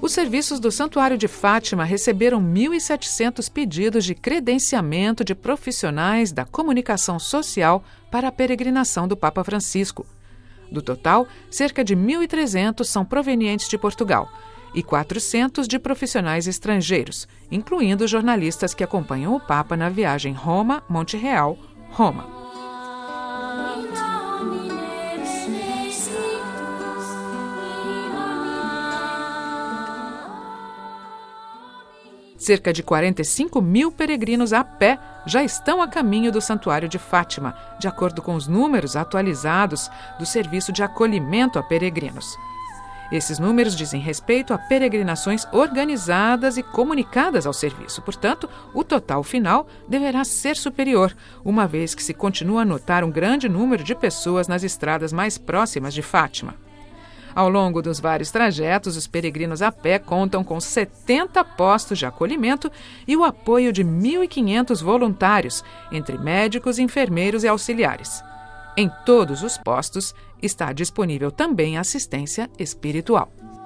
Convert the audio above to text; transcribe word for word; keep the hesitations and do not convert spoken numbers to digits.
Os serviços do Santuário de Fátima receberam mil e setecentos pedidos de credenciamento de profissionais da comunicação social para a peregrinação do Papa Francisco. Do total, cerca de mil e trezentos são provenientes de Portugal e quatrocentos de profissionais estrangeiros, incluindo jornalistas que acompanham o Papa na viagem Roma-Monte Real, Roma. Cerca de quarenta e cinco mil peregrinos a pé já estão a caminho do Santuário de Fátima, de acordo com os números atualizados do Serviço de Acolhimento a Peregrinos. Esses números dizem respeito a peregrinações organizadas e comunicadas ao serviço. Portanto, o total final deverá ser superior, uma vez que se continua a notar um grande número de pessoas nas estradas mais próximas de Fátima. Ao longo dos vários trajetos, os peregrinos a pé contam com setenta postos de acolhimento e o apoio de mil e quinhentos voluntários, entre médicos, enfermeiros e auxiliares. Em todos os postos está disponível também assistência espiritual.